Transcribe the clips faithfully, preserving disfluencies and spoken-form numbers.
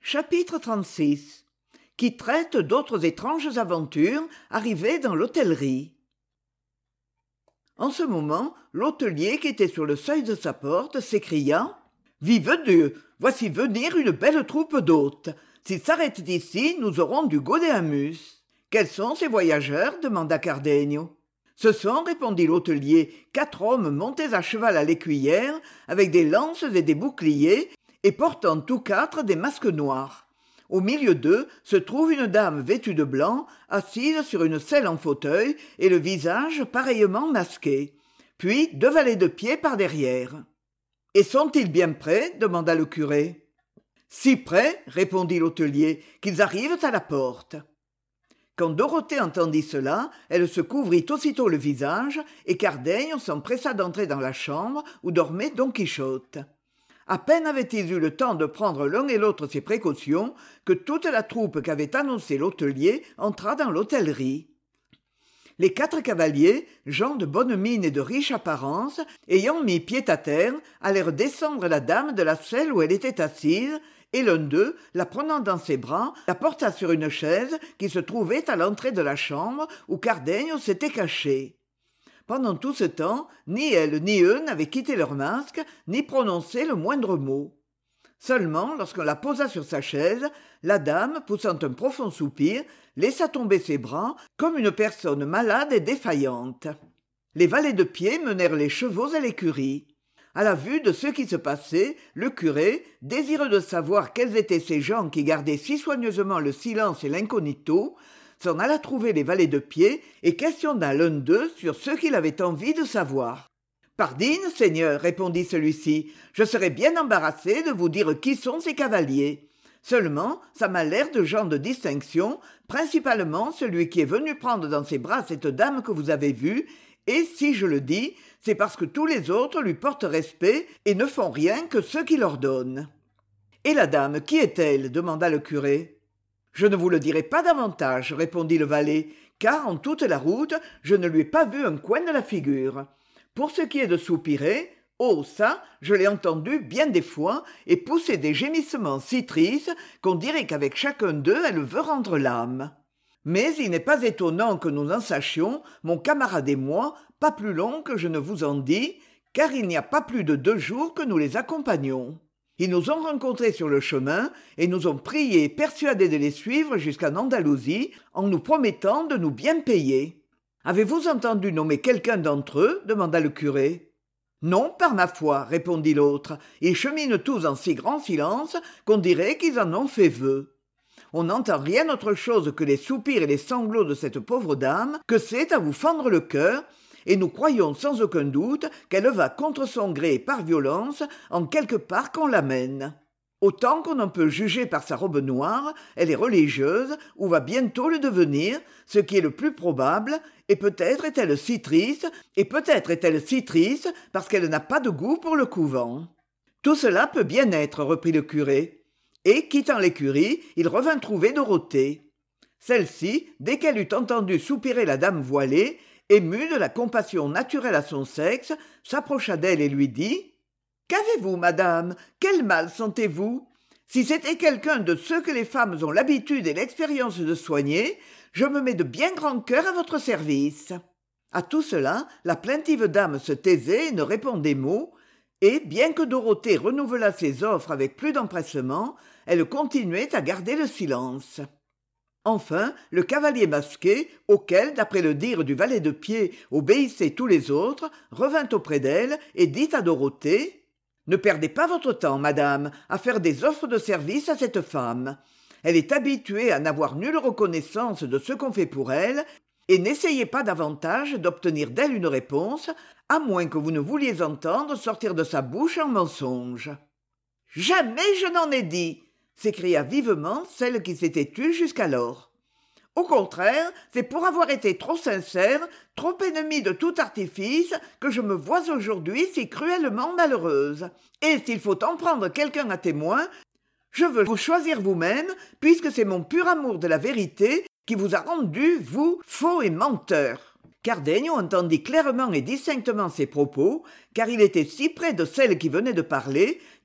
Chapitre trente-six qui traite d'autres étranges aventures arrivées dans l'hôtellerie. En ce moment, l'hôtelier qui était sur le seuil de sa porte s'écria « Vive Dieu, voici venir une belle troupe d'hôtes. S'ils s'arrêtent ici, nous aurons du Gaudéamus. » « Quels sont ces voyageurs ?» demanda Cardenio. « Ce sont, répondit l'hôtelier, quatre hommes montés à cheval à l'écuyère, avec des lances et des boucliers, et portant tous quatre des masques noirs. Au milieu d'eux se trouve une dame vêtue de blanc, assise sur une selle en fauteuil, et le visage pareillement masqué. Puis deux valets de pied par derrière. « Et sont-ils bien prêts ?» demanda le curé. « Si prêts, répondit l'hôtelier, qu'ils arrivent à la porte. » Quand Dorothée entendit cela, elle se couvrit aussitôt le visage, et Cardenio s'empressa d'entrer dans la chambre où dormait Don Quichotte. À peine avaient-ils eu le temps de prendre l'un et l'autre ses précautions que toute la troupe qu'avait annoncée l'hôtelier entra dans l'hôtellerie. Les quatre cavaliers, gens de bonne mine et de riche apparence, ayant mis pied à terre, allèrent descendre la dame de la selle où elle était assise, et l'un d'eux, la prenant dans ses bras, la porta sur une chaise qui se trouvait à l'entrée de la chambre où Cardenio s'était caché. Pendant tout ce temps, ni elle ni eux n'avaient quitté leur masque, ni prononcé le moindre mot. Seulement, lorsqu'on la posa sur sa chaise, la dame, poussant un profond soupir, laissa tomber ses bras comme une personne malade et défaillante. Les valets de pied menèrent les chevaux à l'écurie. À la vue de ce qui se passait, le curé, désireux de savoir quels étaient ces gens qui gardaient si soigneusement le silence et l'incognito, s'en alla trouver les valets de pied et questionna l'un d'eux sur ce qu'il avait envie de savoir. « Pardine, seigneur, répondit celui-ci, je serais bien embarrassé de vous dire qui sont ces cavaliers. Seulement, ça m'a l'air de gens de distinction, principalement celui qui est venu prendre dans ses bras cette dame que vous avez vue, et si je le dis, c'est parce que tous les autres lui portent respect et ne font rien que ce qu'il ordonne. »« Et la dame, qui est-elle » demanda le curé. « Je ne vous le dirai pas davantage, répondit le valet, car en toute la route, je ne lui ai pas vu un coin de la figure. Pour ce qui est de soupirer, oh ça, je l'ai entendu bien des fois, et pousser des gémissements si tristes qu'on dirait qu'avec chacun d'eux, elle veut rendre l'âme. Mais il n'est pas étonnant que nous en sachions, mon camarade et moi, pas plus long que je ne vous en dis, car il n'y a pas plus de deux jours que nous les accompagnons. Ils nous ont rencontrés sur le chemin et nous ont priés et persuadés de les suivre jusqu'en Andalousie en nous promettant de nous bien payer. Avez-vous entendu nommer quelqu'un d'entre eux ? demanda le curé. Non, par ma foi, répondit l'autre. Ils cheminent tous en si grand silence qu'on dirait qu'ils en ont fait vœu. On n'entend rien autre chose que les soupirs et les sanglots de cette pauvre dame, que c'est à vous fendre le cœur, et nous croyons sans aucun doute qu'elle va contre son gré et par violence en quelque part qu'on l'amène. Autant qu'on en peut juger par sa robe noire, elle est religieuse, ou va bientôt le devenir, ce qui est le plus probable, et peut-être est-elle si triste, et peut-être est-elle si triste parce qu'elle n'a pas de goût pour le couvent. Tout cela peut bien être, reprit le curé. Et, quittant l'écurie, il revint trouver Dorothée. Celle-ci, dès qu'elle eut entendu soupirer la dame voilée, émue de la compassion naturelle à son sexe, s'approcha d'elle et lui dit « Qu'avez-vous, madame ? Quel mal sentez-vous ? Si c'était quelqu'un de ceux que les femmes ont l'habitude et l'expérience de soigner, je me mets de bien grand cœur à votre service. » À tout cela, la plaintive dame se taisait et ne répondait mot, et, bien que Dorothée renouvelât ses offres avec plus d'empressement, elle continuait à garder le silence. Enfin, le cavalier masqué, auquel, d'après le dire du valet de pied, obéissaient tous les autres, revint auprès d'elle et dit à Dorothée « Ne perdez pas votre temps, madame, à faire des offres de service à cette femme. Elle est habituée à n'avoir nulle reconnaissance de ce qu'on fait pour elle, et n'essayez pas davantage d'obtenir d'elle une réponse, à moins que vous ne vouliez entendre sortir de sa bouche un mensonge. »« Jamais je n'en ai dit !» s'écria vivement celle qui s'était tue jusqu'alors. « Au contraire, c'est pour avoir été trop sincère, trop ennemie de tout artifice, que je me vois aujourd'hui si cruellement malheureuse. Et s'il faut en prendre quelqu'un à témoin, je veux vous choisir vous-même, puisque c'est mon pur amour de la vérité qui vous a rendu, vous, faux et menteur. » Cardenio entendit clairement et distinctement ces propos, car il était si près de celle qui venait de parler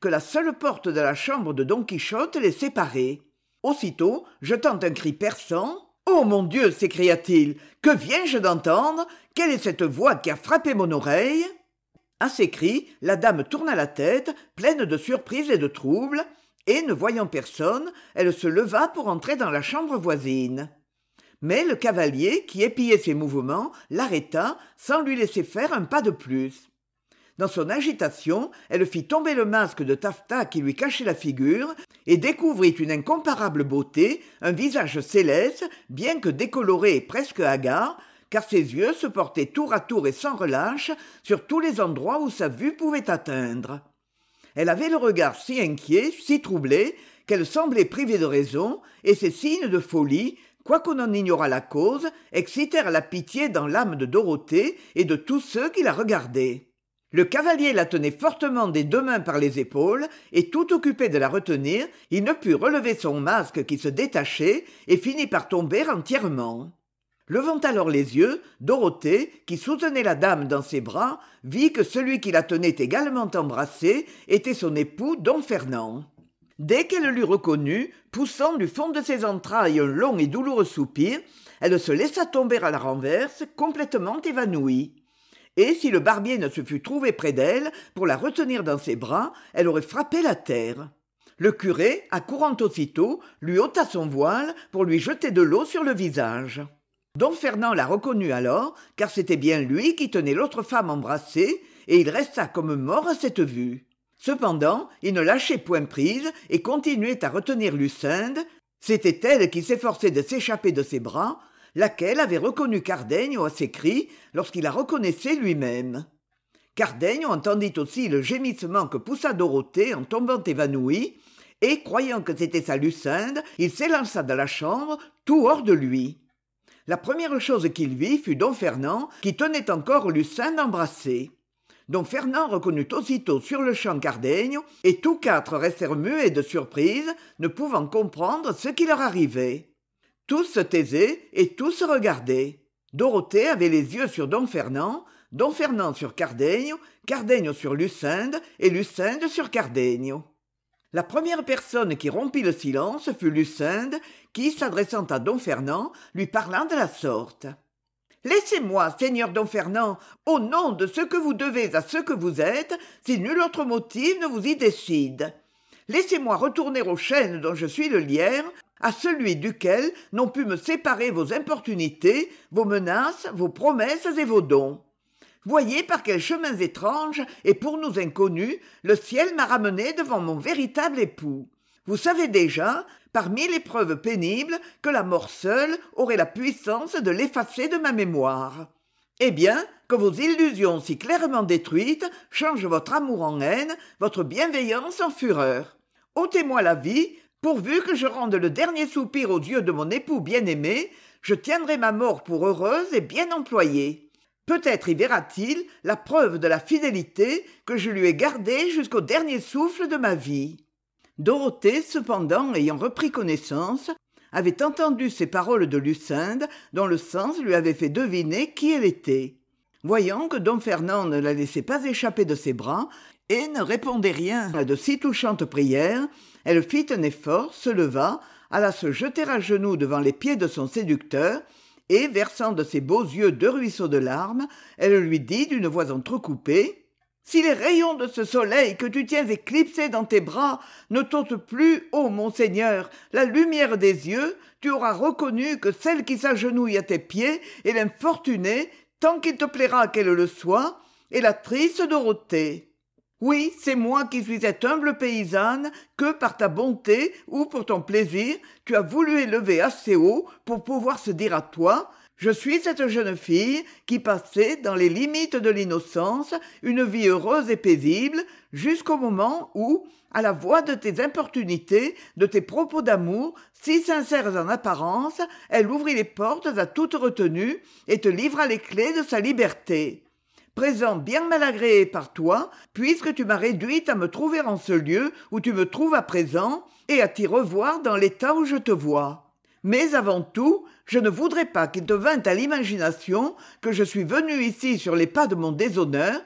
que la seule porte de la chambre de Don Quichotte les séparait. Aussitôt, jetant un cri perçant, « Oh mon Dieu !» s'écria-t-il, « que viens-je d'entendre ? Quelle est cette voix qui a frappé mon oreille ?» À ces cris, la dame tourna la tête, pleine de surprise et de trouble, et, ne voyant personne, elle se leva pour entrer dans la chambre voisine. Mais le cavalier, qui épiait ses mouvements, l'arrêta, sans lui laisser faire un pas de plus. Dans son agitation, elle fit tomber le masque de taffetas qui lui cachait la figure et découvrit une incomparable beauté, un visage céleste, bien que décoloré et presque hagard, car ses yeux se portaient tour à tour et sans relâche sur tous les endroits où sa vue pouvait atteindre. Elle avait le regard si inquiet, si troublé, qu'elle semblait privée de raison, et ces signes de folie, quoiqu'on en ignorât la cause, excitèrent la pitié dans l'âme de Dorothée et de tous ceux qui la regardaient. Le cavalier la tenait fortement des deux mains par les épaules, et tout occupé de la retenir, il ne put relever son masque qui se détachait et finit par tomber entièrement. Levant alors les yeux, Dorothée, qui soutenait la dame dans ses bras, vit que celui qui la tenait également embrassée était son époux Don Fernand. Dès qu'elle l'eut reconnu, poussant du fond de ses entrailles un long et douloureux soupir, elle se laissa tomber à la renverse, complètement évanouie. Et si le barbier ne se fût trouvé près d'elle pour la retenir dans ses bras, elle aurait frappé la terre. Le curé, accourant aussitôt, lui ôta son voile pour lui jeter de l'eau sur le visage. Don Fernand la reconnut alors, car c'était bien lui qui tenait l'autre femme embrassée, et il resta comme mort à cette vue. Cependant, il ne lâchait point prise et continuait à retenir Lucinde. C'était elle qui s'efforçait de s'échapper de ses bras, laquelle avait reconnu Cardenio à ses cris lorsqu'il la reconnaissait lui-même. Cardenio entendit aussi le gémissement que poussa Dorothée en tombant évanouie, et, croyant que c'était sa Lucinde, il s'élança dans la chambre, tout hors de lui. La première chose qu'il vit fut Don Fernand, qui tenait encore Lucinde embrassée. Don Fernand reconnut aussitôt sur-le-champ Cardenio, et tous quatre restèrent muets de surprise, ne pouvant comprendre ce qui leur arrivait. Tous se taisaient et tous se regardaient. Dorothée avait les yeux sur Don Fernand, Don Fernand sur Cardenio, Cardenio sur Lucinde et Lucinde sur Cardenio. La première personne qui rompit le silence fut Lucinde, qui, s'adressant à Don Fernand, lui parla de la sorte. « Laissez-moi, seigneur Don Fernand, au nom de ce que vous devez à ce que vous êtes, si nul autre motif ne vous y décide. Laissez-moi retourner au chêne dont je suis le lierre, à celui duquel n'ont pu me séparer vos importunités, vos menaces, vos promesses et vos dons. Voyez par quels chemins étranges et pour nous inconnus le ciel m'a ramené devant mon véritable époux. Vous savez déjà, par mille épreuves pénibles, que la mort seule aurait la puissance de l'effacer de ma mémoire. Eh bien, que vos illusions si clairement détruites changent votre amour en haine, votre bienveillance en fureur. Ôtez-moi la vie, pourvu que je rende le dernier soupir aux yeux de mon époux bien-aimé, je tiendrai ma mort pour heureuse et bien employée. Peut-être y verra-t-il la preuve de la fidélité que je lui ai gardée jusqu'au dernier souffle de ma vie. » Dorothée, cependant, ayant repris connaissance, avait entendu ces paroles de Lucinde, dont le sens lui avait fait deviner qui elle était. Voyant que Don Fernand ne la laissait pas échapper de ses bras et ne répondait rien à de si touchantes prières, elle fit un effort, se leva, alla se jeter à genoux devant les pieds de son séducteur, et, versant de ses beaux yeux deux ruisseaux de larmes, elle lui dit d'une voix entrecoupée « Si les rayons de ce soleil que tu tiens éclipsé dans tes bras ne t'ôtent plus, ô mon Seigneur, la lumière des yeux, tu auras reconnu que celle qui s'agenouille à tes pieds est l'infortunée, tant qu'il te plaira qu'elle le soit, et la triste Dorothée. Oui, c'est moi qui suis cette humble paysanne que, par ta bonté ou pour ton plaisir, tu as voulu élever assez haut pour pouvoir se dire à toi « Je suis cette jeune fille qui passait, dans les limites de l'innocence, une vie heureuse et paisible, jusqu'au moment où, à la voix de tes importunités, de tes propos d'amour, si sincères en apparence, elle ouvrit les portes à toute retenue et te livra les clés de sa liberté. » Présent bien mal agréé par toi, puisque tu m'as réduite à me trouver en ce lieu où tu me trouves à présent, et à t'y revoir dans l'état où je te vois. Mais avant tout, je ne voudrais pas qu'il te vînt à l'imagination que je suis venu ici sur les pas de mon déshonneur,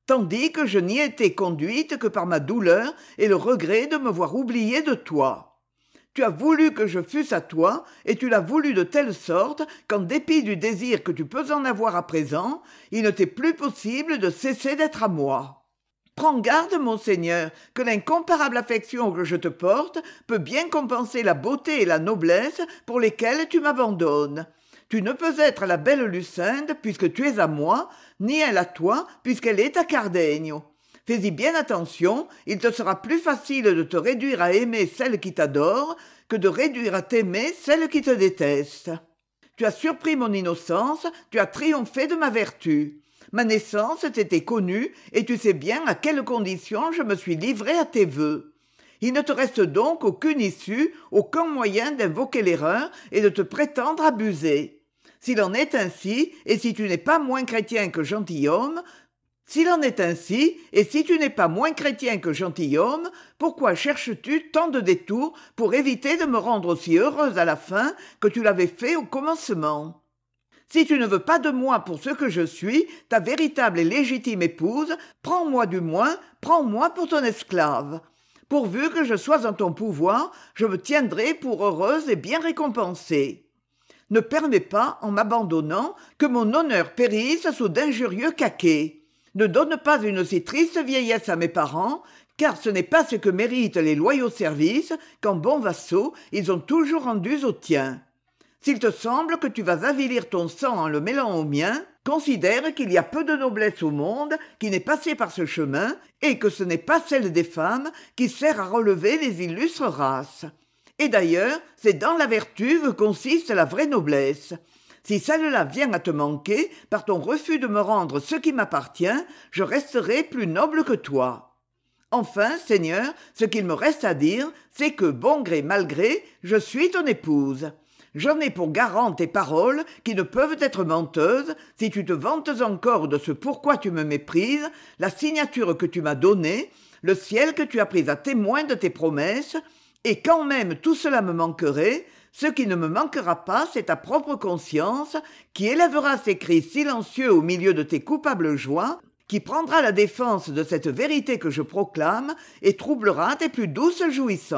tandis que je n'y étais conduite que par ma douleur et le regret de me voir oubliée de toi. Tu as voulu que je fusse à toi, et tu l'as voulu de telle sorte qu'en dépit du désir que tu peux en avoir à présent, il ne t'est plus possible de cesser d'être à moi. Prends garde, mon Seigneur, que l'incomparable affection que je te porte peut bien compenser la beauté et la noblesse pour lesquelles tu m'abandonnes. Tu ne peux être la belle Lucinde, puisque tu es à moi, ni elle à toi, puisqu'elle est à Cardenio. Fais-y bien attention, il te sera plus facile de te réduire à aimer celle qui t'adore que de réduire à t'aimer celle qui te déteste. Tu as surpris mon innocence, tu as triomphé de ma vertu. Ma naissance t'était connue, et tu sais bien à quelles conditions je me suis livré à tes vœux. Il ne te reste donc aucune issue, aucun moyen d'invoquer l'erreur et de te prétendre abusé. S'il en est ainsi, et si tu n'es pas moins chrétien que gentilhomme, S'il en est ainsi, et si tu n'es pas moins chrétien que gentilhomme, pourquoi cherches-tu tant de détours pour éviter de me rendre aussi heureuse à la fin que tu l'avais fait au commencement ? Si tu ne veux pas de moi pour ce que je suis, ta véritable et légitime épouse, prends-moi du moins, prends-moi pour ton esclave. Pourvu que je sois en ton pouvoir, je me tiendrai pour heureuse et bien récompensée. Ne permets pas, en m'abandonnant, que mon honneur périsse sous d'injurieux caquets. Ne donne pas une si triste vieillesse à mes parents, car ce n'est pas ce que méritent les loyaux services qu'en bons vassaux ils ont toujours rendus aux tiens. S'il te semble que tu vas avilir ton sang en le mêlant au mien, considère qu'il y a peu de noblesse au monde qui n'ait passé par ce chemin et que ce n'est pas celle des femmes qui sert à relever les illustres races. Et d'ailleurs, c'est dans la vertu que consiste la vraie noblesse. Si celle-là vient à te manquer, par ton refus de me rendre ce qui m'appartient, je resterai plus noble que toi. Enfin, Seigneur, ce qu'il me reste à dire, c'est que, bon gré mal gré, je suis ton épouse. J'en ai pour garant tes paroles qui ne peuvent être menteuses, si tu te vantes encore de ce pourquoi tu me méprises, la signature que tu m'as donnée, le ciel que tu as pris à témoin de tes promesses, et quand même tout cela me manquerait, ce qui ne me manquera pas, c'est ta propre conscience, qui élèvera ses cris silencieux au milieu de tes coupables joies, qui prendra la défense de cette vérité que je proclame et troublera tes plus douces jouissances. »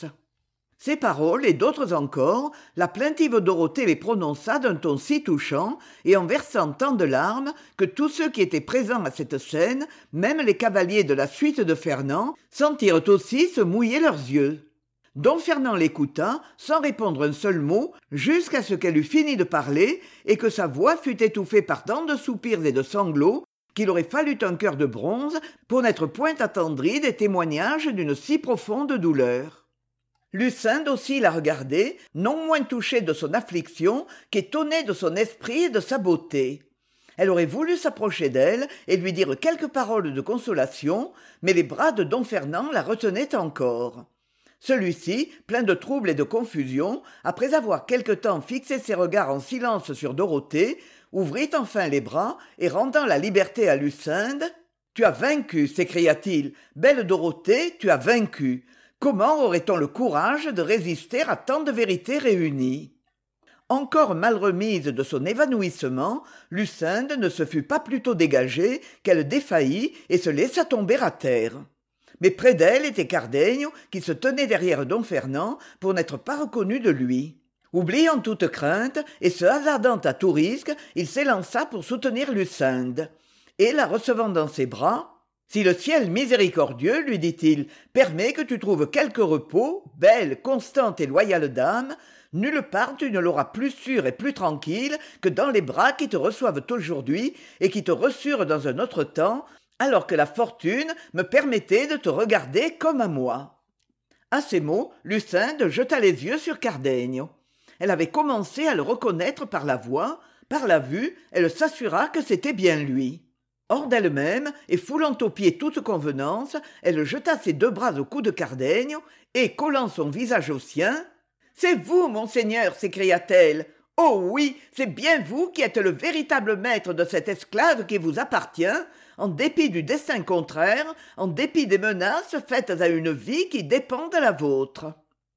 Ces paroles, et d'autres encore, la plaintive Dorothée les prononça d'un ton si touchant, et en versant tant de larmes, que tous ceux qui étaient présents à cette scène, même les cavaliers de la suite de Fernand, sentirent aussi se mouiller leurs yeux. Don Fernand l'écouta, sans répondre un seul mot, jusqu'à ce qu'elle eût fini de parler, et que sa voix fût étouffée par tant de soupirs et de sanglots, qu'il aurait fallu un cœur de bronze pour n'être point attendri des témoignages d'une si profonde douleur. Lucinde aussi la regardait, non moins touchée de son affliction qu'étonnée de son esprit et de sa beauté. Elle aurait voulu s'approcher d'elle et lui dire quelques paroles de consolation, mais les bras de don Fernand la retenaient encore. Celui-ci, plein de trouble et de confusion, après avoir quelque temps fixé ses regards en silence sur Dorothée, ouvrit enfin les bras et rendant la liberté à Lucinde. « Tu as vaincu, s'écria-t-il. Belle Dorothée, tu as vaincu. Comment aurait-on le courage de résister à tant de vérités réunies ?» Encore mal remise de son évanouissement, Lucinde ne se fut pas plutôt dégagée qu'elle défaillit et se laissa tomber à terre. Mais près d'elle était Cardenio qui se tenait derrière don Fernand pour n'être pas reconnu de lui. Oubliant toute crainte et se hasardant à tout risque, il s'élança pour soutenir Lucinde. Et la recevant dans ses bras, « Si le ciel miséricordieux, lui dit-il, permet que tu trouves quelque repos, belle, constante et loyale dame, nulle part tu ne l'auras plus sûre et plus tranquille que dans les bras qui te reçoivent aujourd'hui et qui te reçurent dans un autre temps, alors que la fortune me permettait de te regarder comme à moi. » À ces mots, Lucinde jeta les yeux sur Cardenio. Elle avait commencé à le reconnaître par la voix, par la vue, elle s'assura que c'était bien lui. Hors d'elle-même, et foulant aux pieds toute convenance, elle jeta ses deux bras au cou de Cardenio, et, collant son visage au sien, « C'est vous, monseigneur !» s'écria-t-elle. « Oh oui, c'est bien vous qui êtes le véritable maître de cette esclave qui vous appartient, en dépit du destin contraire, en dépit des menaces faites à une vie qui dépend de la vôtre. »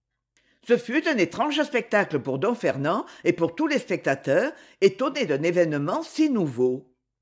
Ce fut un étrange spectacle pour don Fernand et pour tous les spectateurs, étonnés d'un événement si nouveau.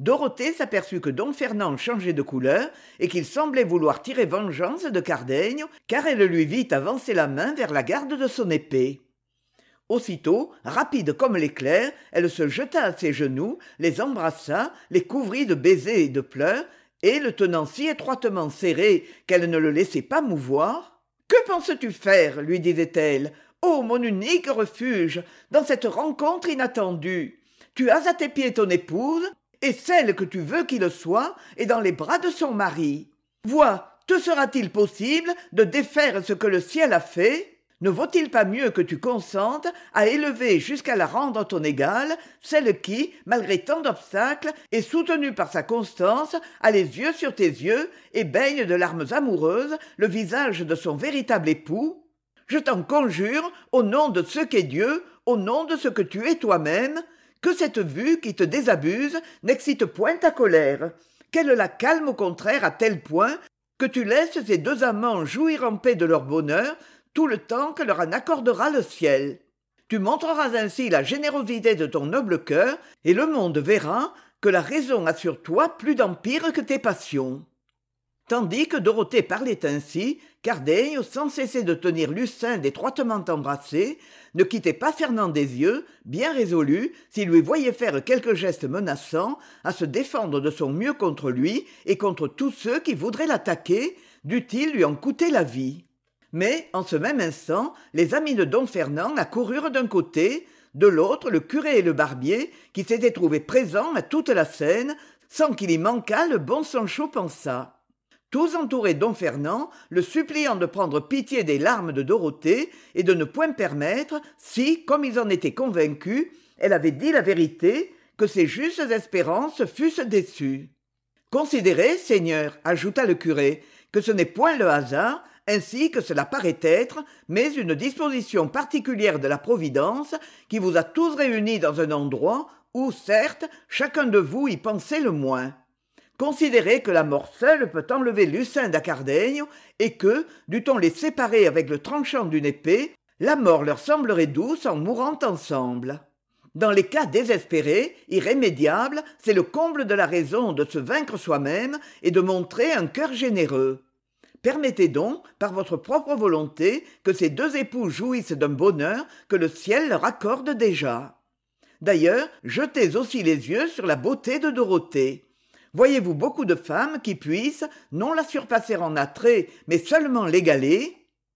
Dorothée s'aperçut que don Fernand changeait de couleur et qu'il semblait vouloir tirer vengeance de Cardenio, car elle lui vit avancer la main vers la garde de son épée. Aussitôt, rapide comme l'éclair, elle se jeta à ses genoux, les embrassa, les couvrit de baisers et de pleurs, et le tenant si étroitement serré qu'elle ne le laissait pas mouvoir. « Que penses-tu faire ?» lui disait-elle. « Ô mon unique refuge, dans cette rencontre inattendue, tu as à tes pieds ton épouse, et celle que tu veux qu'il soit est dans les bras de son mari. Vois, te sera-t-il possible de défaire ce que le ciel a fait ? Ne vaut-il pas mieux que tu consentes à élever jusqu'à la rendre ton égale celle qui, malgré tant d'obstacles, et soutenue par sa constance, a les yeux sur tes yeux et baigne de larmes amoureuses le visage de son véritable époux ? Je t'en conjure, au nom de ce qu'est Dieu, au nom de ce que tu es toi-même, que cette vue qui te désabuse n'excite point ta colère, qu'elle la calme au contraire à tel point que tu laisses ces deux amants jouir en paix de leur bonheur tout le temps que leur en accordera le ciel. Tu montreras ainsi la générosité de ton noble cœur, et le monde verra que la raison a sur toi plus d'empire que tes passions. » Tandis que Dorothée parlait ainsi, Cardenio, sans cesser de tenir Lucinde étroitement embrassée, ne quittait pas Fernand des yeux, bien résolu, s'il lui voyait faire quelque geste menaçant, à se défendre de son mieux contre lui et contre tous ceux qui voudraient l'attaquer, dût-il lui en coûter la vie. Mais, en ce même instant, les amis de don Fernand accoururent d'un côté, de l'autre le curé et le barbier, qui s'étaient trouvés présents à toute la scène, sans qu'il y manquât le bon Sancho Panza. Tous entouraient don Fernand, le suppliant de prendre pitié des larmes de Dorothée et de ne point permettre, si, comme ils en étaient convaincus, elle avait dit la vérité, que ses justes espérances fussent déçues. « Considérez, seigneur, ajouta le curé, que ce n'est point le hasard, ainsi que cela paraît être, mais une disposition particulière de la Providence qui vous a tous réunis dans un endroit où, certes, chacun de vous y pensait le moins. Considérez que la mort seule peut enlever Lucinde à Cardenio et que, dût-on les séparer avec le tranchant d'une épée, la mort leur semblerait douce en mourant ensemble. Dans les cas désespérés, irrémédiables, c'est le comble de la raison de se vaincre soi-même et de montrer un cœur généreux. Permettez donc, par votre propre volonté, que ces deux époux jouissent d'un bonheur que le ciel leur accorde déjà. D'ailleurs, jetez aussi les yeux sur la beauté de Dorothée. Voyez-vous beaucoup de femmes qui puissent, non la surpasser en attrait, mais seulement l'égaler ?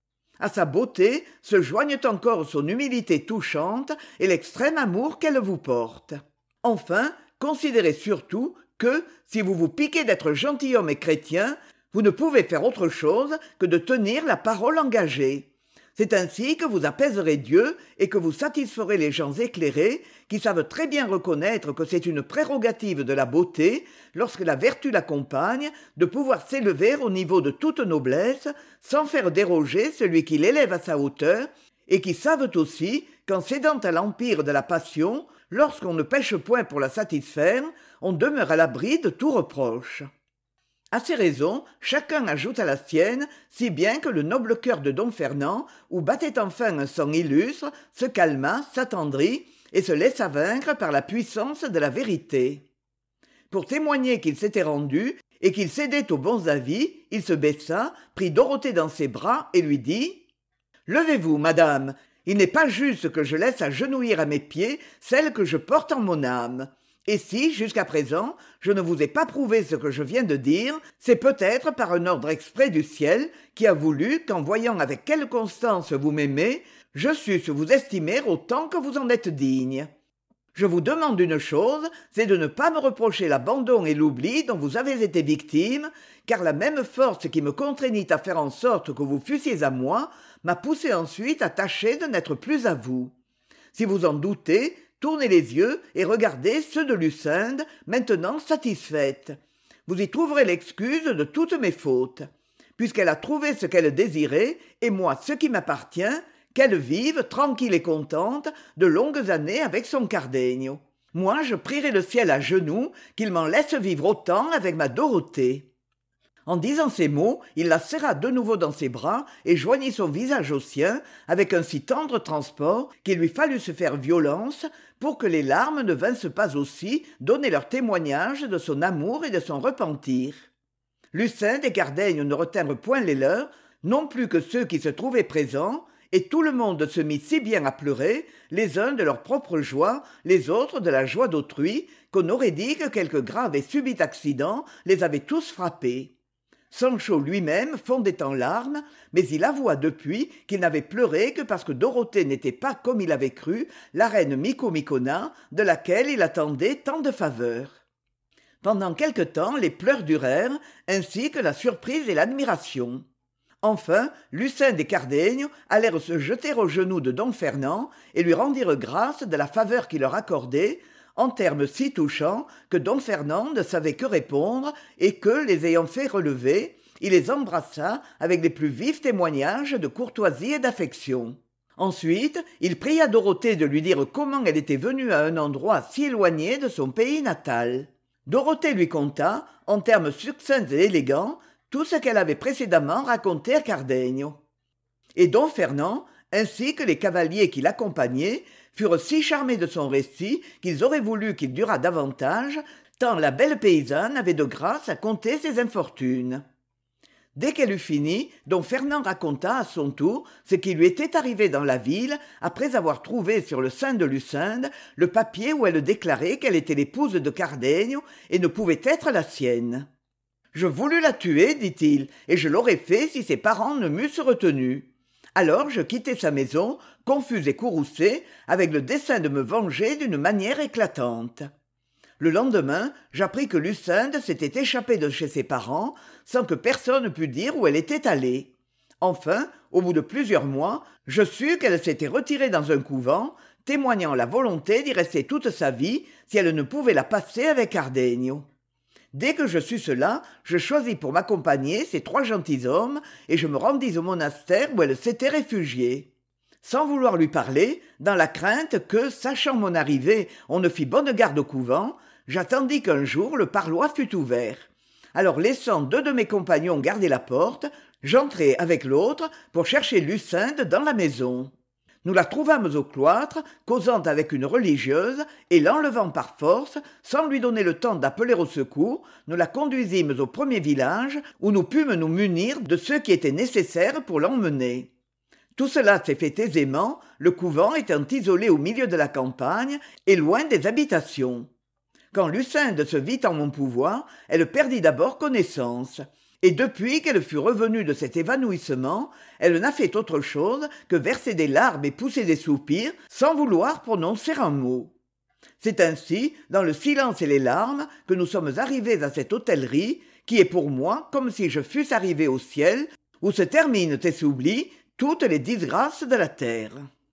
À sa beauté se joignent encore son humilité touchante et l'extrême amour qu'elle vous porte. Enfin, considérez surtout que, si vous vous piquez d'être gentilhomme et chrétien, vous ne pouvez faire autre chose que de tenir la parole engagée. C'est ainsi que vous apaiserez Dieu et que vous satisferez les gens éclairés qui savent très bien reconnaître que c'est une prérogative de la beauté, lorsque la vertu l'accompagne, de pouvoir s'élever au niveau de toute noblesse sans faire déroger celui qui l'élève à sa hauteur, et qui savent aussi qu'en cédant à l'empire de la passion, lorsqu'on ne pêche point pour la satisfaire, on demeure à l'abri de tout reproche. À ces raisons, chacun ajoute à la sienne, si bien que le noble cœur de don Fernand, où battait enfin un sang illustre, se calma, s'attendrit, et se laissa vaincre par la puissance de la vérité. Pour témoigner qu'il s'était rendu, et qu'il cédait aux bons avis, il se baissa, prit Dorothée dans ses bras, et lui dit « Levez-vous, madame, il n'est pas juste que je laisse agenouillir à mes pieds celle que je porte en mon âme. Et si, jusqu'à présent, je ne vous ai pas prouvé ce que je viens de dire, c'est peut-être par un ordre exprès du ciel qui a voulu qu'en voyant avec quelle constance vous m'aimez, je susse vous estimer autant que vous en êtes digne. Je vous demande une chose, c'est de ne pas me reprocher l'abandon et l'oubli dont vous avez été victime, car la même force qui me contraignit à faire en sorte que vous fussiez à moi m'a poussé ensuite à tâcher de n'être plus à vous. Si vous en doutez, tournez les yeux et regardez ceux de Lucinde, maintenant satisfaite. Vous y trouverez l'excuse de toutes mes fautes. Puisqu'elle a trouvé ce qu'elle désirait, et moi ce qui m'appartient, qu'elle vive, tranquille et contente, de longues années avec son Cardenio. Moi, je prierai le ciel à genoux qu'il m'en laisse vivre autant avec ma Dorothée. » En disant ces mots, il la serra de nouveau dans ses bras et joignit son visage au sien avec un si tendre transport qu'il lui fallut se faire violence pour que les larmes ne vinssent pas aussi donner leur témoignage de son amour et de son repentir. Lucinde et Cardenio ne retinrent point les leurs, non plus que ceux qui se trouvaient présents, et tout le monde se mit si bien à pleurer, les uns de leur propre joie, les autres de la joie d'autrui, qu'on aurait dit que quelque grave et subit accident les avait tous frappés. Sancho lui-même fondait en larmes, mais il avoua depuis qu'il n'avait pleuré que parce que Dorothée n'était pas, comme il avait cru, la reine Micomicona, de laquelle il attendait tant de faveurs. Pendant quelque temps, les pleurs durèrent, ainsi que la surprise et l'admiration. Enfin, Lucinde et Cardenio allèrent se jeter aux genoux de don Fernand et lui rendirent grâce de la faveur qu'il leur accordait, en termes si touchants que don Fernand ne savait que répondre et que, les ayant fait relever, il les embrassa avec les plus vifs témoignages de courtoisie et d'affection. Ensuite, il pria Dorothée de lui dire comment elle était venue à un endroit si éloigné de son pays natal. Dorothée lui conta, en termes succincts et élégants, tout ce qu'elle avait précédemment raconté à Cardenio. Et don Fernand, ainsi que les cavaliers qui l'accompagnaient, furent si charmés de son récit qu'ils auraient voulu qu'il durât davantage, tant la belle paysanne avait de grâce à conter ses infortunes. Dès qu'elle eut fini, don Fernand raconta à son tour ce qui lui était arrivé dans la ville après avoir trouvé sur le sein de Lucinde le papier où elle déclarait qu'elle était l'épouse de Cardenio et ne pouvait être la sienne. « Je voulus la tuer, dit-il, et je l'aurais fait si ses parents ne m'eussent retenu. Alors je quittai sa maison, confus et courroucé, avec le dessein de me venger d'une manière éclatante. Le lendemain, j'appris que Lucinde s'était échappée de chez ses parents, sans que personne pût dire où elle était allée. Enfin, au bout de plusieurs mois, je sus qu'elle s'était retirée dans un couvent, témoignant la volonté d'y rester toute sa vie si elle ne pouvait la passer avec Cardenio. Dès que je sus cela, je choisis pour m'accompagner ces trois gentilshommes et je me rendis au monastère où elle s'était réfugiée. Sans vouloir lui parler, dans la crainte que, sachant mon arrivée, on ne fît bonne garde au couvent, j'attendis qu'un jour le parloir fût ouvert. Alors laissant deux de mes compagnons garder la porte, j'entrai avec l'autre pour chercher Lucinde dans la maison. Nous la trouvâmes au cloître, causant avec une religieuse, et l'enlevant par force, sans lui donner le temps d'appeler au secours, nous la conduisîmes au premier village, où nous pûmes nous munir de ce qui était nécessaire pour l'emmener. Tout cela s'est fait aisément, le couvent étant isolé au milieu de la campagne et loin des habitations. Quand Lucinde se vit en mon pouvoir, elle perdit d'abord connaissance. Et depuis qu'elle fut revenue de cet évanouissement, elle n'a fait autre chose que verser des larmes et pousser des soupirs sans vouloir prononcer un mot. C'est ainsi, dans le silence et les larmes, que nous sommes arrivés à cette hôtellerie, qui est pour moi comme si je fusse arrivé au ciel, où se terminent et s'oublient toutes les disgrâces de la terre.